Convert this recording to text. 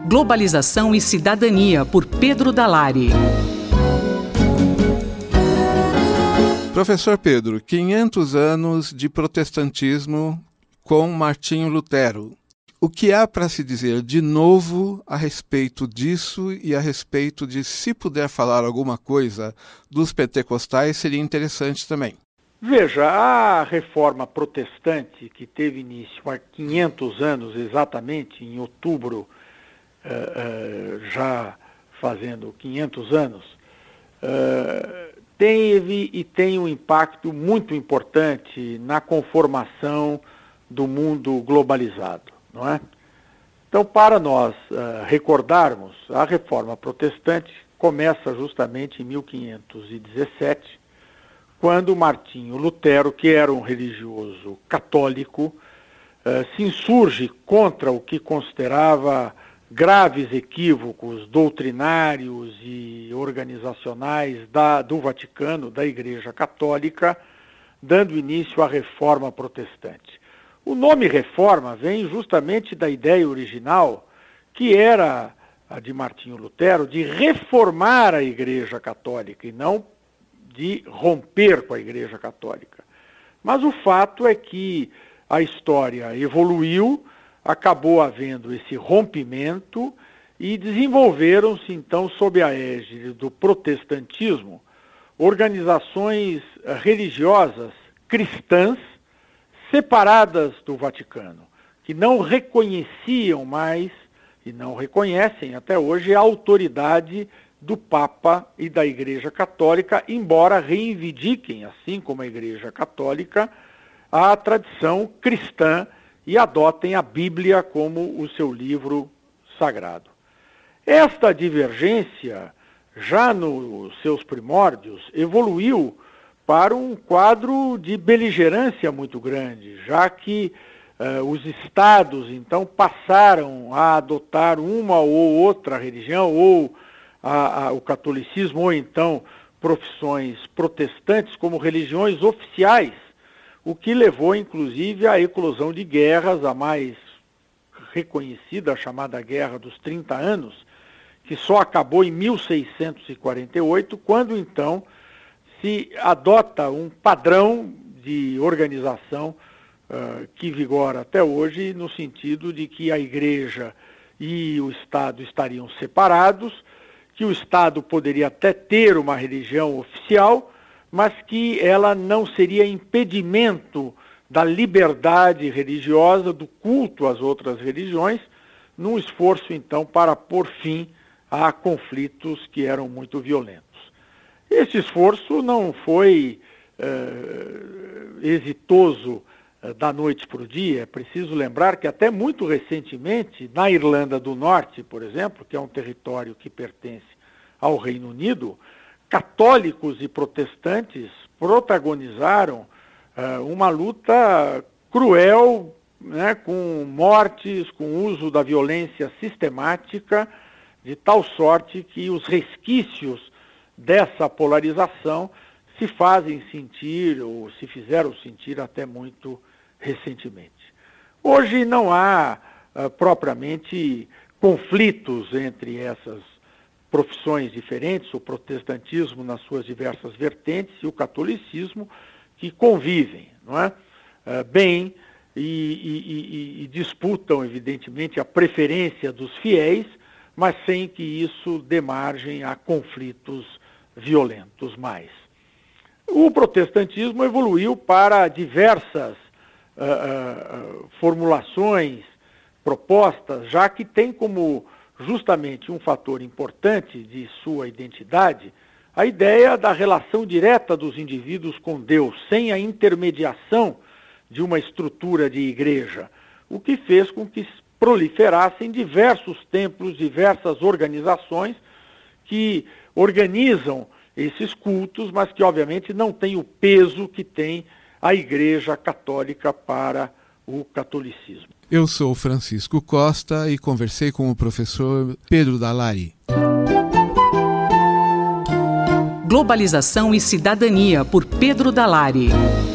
Globalização e Cidadania, por Pedro Dalari. Professor Pedro, 500 anos de protestantismo com Martinho Lutero. O que há para se dizer de novo a respeito disso e a respeito de, se puder falar alguma coisa dos pentecostais, seria interessante também. Veja, a reforma protestante, que teve início há 500 anos exatamente, em outubro, já fazendo 500 anos, teve e tem um impacto muito importante na conformação do mundo globalizado, não é? Então, para nós recordarmos, a reforma protestante começa justamente em 1517, quando Martinho Lutero, que era um religioso católico, se insurge contra o que considerava graves equívocos doutrinários e organizacionais do Vaticano, da Igreja Católica, dando início à Reforma Protestante. O nome Reforma vem justamente da ideia original, que era a de Martinho Lutero, de reformar a Igreja Católica e não de romper com a Igreja Católica. Mas o fato é que a história evoluiu, acabou havendo esse rompimento e desenvolveram-se, então, sob a égide do protestantismo, organizações religiosas cristãs separadas do Vaticano, que não reconheciam mais, e não reconhecem até hoje, a autoridade do Papa e da Igreja Católica, embora reivindiquem, assim como a Igreja Católica, a tradição cristã e adotem a Bíblia como o seu livro sagrado. Esta divergência, já nos seus primórdios, evoluiu para um quadro de beligerância muito grande, já que os estados, então, passaram a adotar uma ou outra religião, ou o catolicismo, ou então profissões protestantes como religiões oficiais, o que levou, inclusive, à eclosão de guerras, a mais reconhecida, a chamada Guerra dos 30 Anos, que só acabou em 1648, quando, então, se adota um padrão de organização que vigora até hoje, no sentido de que a Igreja e o Estado estariam separados, que o Estado poderia até ter uma religião oficial, mas que ela não seria impedimento da liberdade religiosa, do culto às outras religiões, num esforço, então, para pôr fim a conflitos que eram muito violentos. Esse esforço não foi exitoso da noite para o dia. É preciso lembrar que até muito recentemente, na Irlanda do Norte, por exemplo, que é um território que pertence ao Reino Unido, católicos e protestantes protagonizaram uma luta cruel, né, com mortes, com uso da violência sistemática, de tal sorte que os resquícios dessa polarização se fazem sentir, ou se fizeram sentir até muito recentemente. Hoje não há propriamente conflitos entre essas profissões diferentes, o protestantismo nas suas diversas vertentes e o catolicismo, que convivem, não é? Bem e disputam, evidentemente, a preferência dos fiéis, mas sem que isso dê margem a conflitos violentos mais. O protestantismo evoluiu para diversas formulações, propostas, já que tem como justamente um fator importante de sua identidade a ideia da relação direta dos indivíduos com Deus, sem a intermediação de uma estrutura de igreja, o que fez com que proliferassem diversos templos, diversas organizações que organizam esses cultos, mas que obviamente não têm o peso que tem a Igreja Católica para o catolicismo. Eu sou Francisco Costa e conversei com o professor Pedro Dalari. Globalização e Cidadania, por Pedro Dalari.